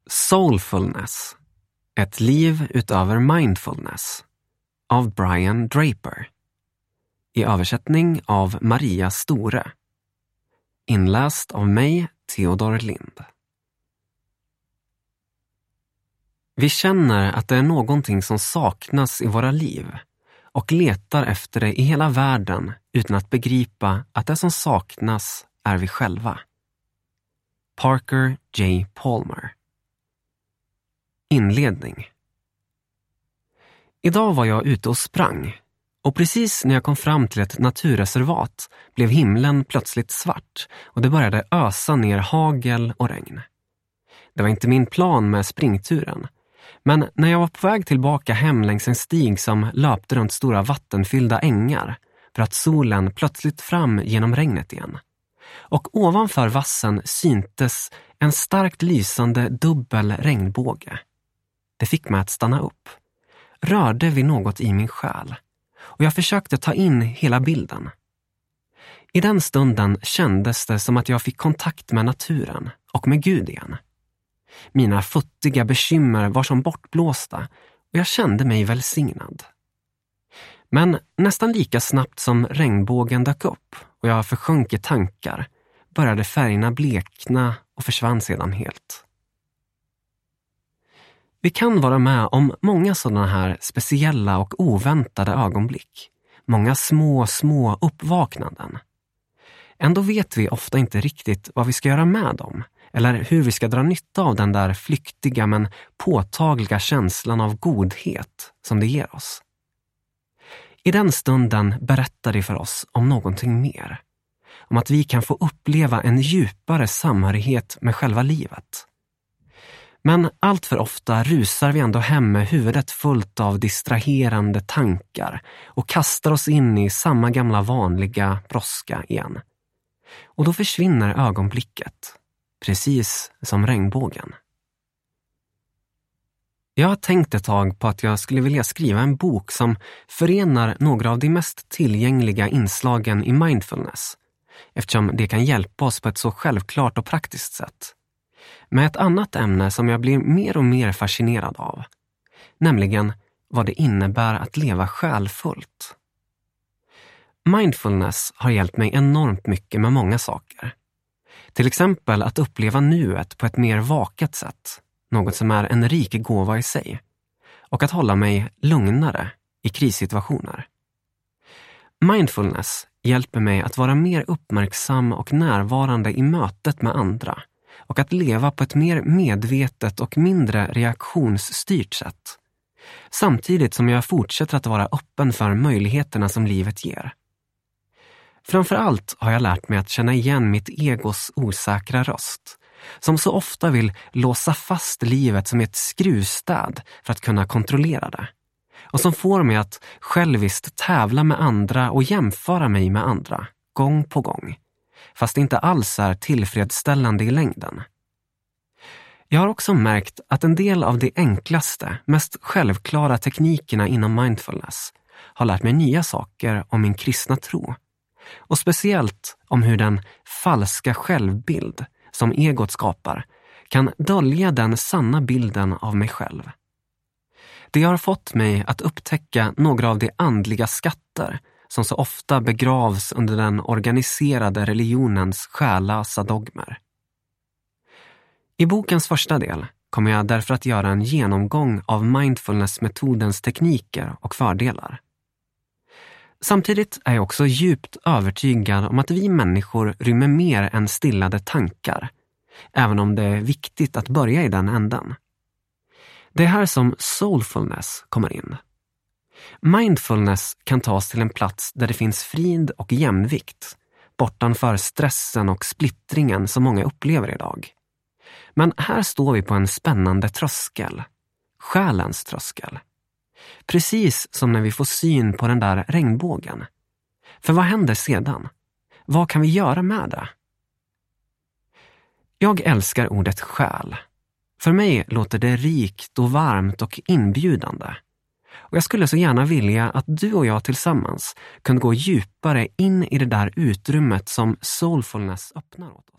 Soulfulness. Ett liv utöver mindfulness av Brian Draper. I översättning av Maria Store. Inläst av mig, Theodor Lind. Vi känner att det är någonting som saknas i våra liv och letar efter det i hela världen utan att begripa att det som saknas är vi själva. Parker J. Palmer. Inledning. Idag var jag ute och sprang och precis när jag kom fram till ett naturreservat blev himlen plötsligt svart och det började ösa ner hagel och regn. Det var inte min plan med springturen, men när jag var på väg tillbaka hem längs en stig som löpte runt stora vattenfyllda ängar bröt solen plötsligt fram genom regnet igen. Och ovanför vassen syntes en starkt lysande dubbel regnbåge. Det fick mig att stanna upp. Rörde vid något i min själ. Och jag försökte ta in hela bilden. I den stunden kändes det som att jag fick kontakt med naturen och med Gud igen. Mina futtiga bekymmer var som bortblåsta och jag kände mig välsignad. Men nästan lika snabbt som regnbågen dök upp och jag försjönk i tankar började färgerna blekna och försvann sedan helt. Vi kan vara med om många sådana här speciella och oväntade ögonblick. Många små uppvaknanden. Ändå vet vi ofta inte riktigt vad vi ska göra med dem eller hur vi ska dra nytta av den där flyktiga men påtagliga känslan av godhet som det ger oss. I den stunden berättar det för oss om någonting mer. Om att vi kan få uppleva en djupare samhörighet med själva livet. Men allt för ofta rusar vi ändå hem med huvudet fullt av distraherande tankar och kastar oss in i samma gamla vanliga brådska igen. Och då försvinner ögonblicket, precis som regnbågen. Jag har tänkt ett tag på att jag skulle vilja skriva en bok som förenar några av de mest tillgängliga inslagen i mindfulness, eftersom det kan hjälpa oss på ett så självklart och praktiskt sätt. Med ett annat ämne som jag blir mer och mer fascinerad av, nämligen vad det innebär att leva själfullt. Mindfulness har hjälpt mig enormt mycket med många saker. Till exempel att uppleva nuet på ett mer vaket sätt, något som är en rik gåva i sig, och att hålla mig lugnare i krissituationer. Mindfulness hjälper mig att vara mer uppmärksam och närvarande i mötet med andra och att leva på ett mer medvetet och mindre reaktionsstyrt sätt. Samtidigt som jag fortsätter att vara öppen för möjligheterna som livet ger. Framförallt har jag lärt mig att känna igen mitt egos osäkra röst, som så ofta vill låsa fast livet som ett skruvstäd för att kunna kontrollera det. Och som får mig att själviskt tävla med andra och jämföra mig med andra, gång på gång. Fast det inte alls är tillfredsställande i längden. Jag har också märkt att en del av de enklaste, mest självklara teknikerna inom mindfulness har lärt mig nya saker om min kristna tro. Och speciellt om hur den falska självbild som egot skapar kan dölja den sanna bilden av mig själv. Det har fått mig att upptäcka några av de andliga skatter som så ofta begravs under den organiserade religionens själlösa dogmer. I bokens första del kommer jag därför att göra en genomgång av mindfulness-metodens tekniker och fördelar. Samtidigt är jag också djupt övertygad om att vi människor rymmer mer än stillade tankar, även om det är viktigt att börja i den änden. Det är här som soulfulness kommer in. Mindfulness kan tas till en plats där det finns frid och jämvikt, bortanför stressen och splittringen som många upplever idag. Men här står vi på en spännande tröskel, själens tröskel. Precis som när vi får syn på den där regnbågen. För vad händer sedan? Vad kan vi göra med det? Jag älskar ordet själ. För mig låter det rikt och varmt och inbjudande. Och jag skulle så gärna vilja att du och jag tillsammans kunde gå djupare in i det där utrymmet som soulfulness öppnar åt oss.